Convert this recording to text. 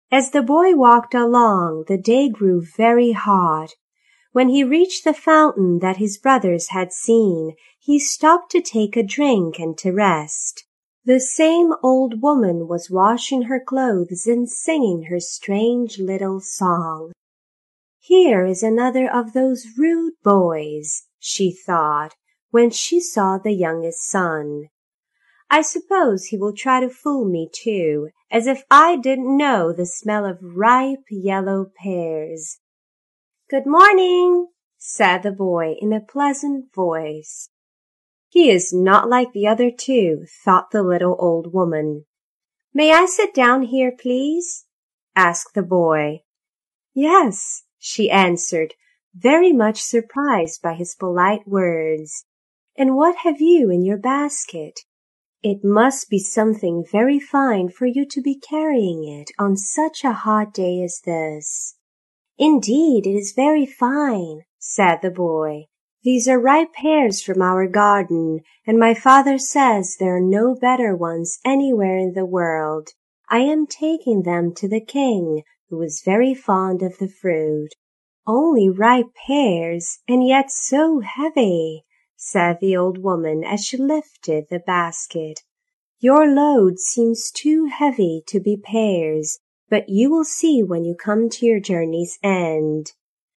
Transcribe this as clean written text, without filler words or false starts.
As the boy walked along, the day grew very hot. When he reached the fountain that his brothers had seen, he stopped to take a drink and to rest. The same old woman was washing her clothes and singing her strange little song. "Here is another of those rude boys," she thought, when she saw the youngest son. "I suppose he will try to fool me too, as if I didn't know the smell of ripe yellow pears." "Good morning," said the boy in a pleasant voice. "He is not like the other two," thought the little old woman. "May I sit down here, please?" asked the boy. "Yes," she answered, very much surprised by his polite words. "And what have you in your basket? It must be something very fine for you to be carrying it on such a hot day as this." "Indeed, it is very fine," said the boy. "These are ripe pears from our garden, and my father says there are no better ones anywhere in the world. I am taking them to the king, who is very fond of the fruit." "Only ripe pears, and yet so heavy," said the old woman as she lifted the basket. "Your load seems too heavy to be pears, but you will see when you come to your journey's end."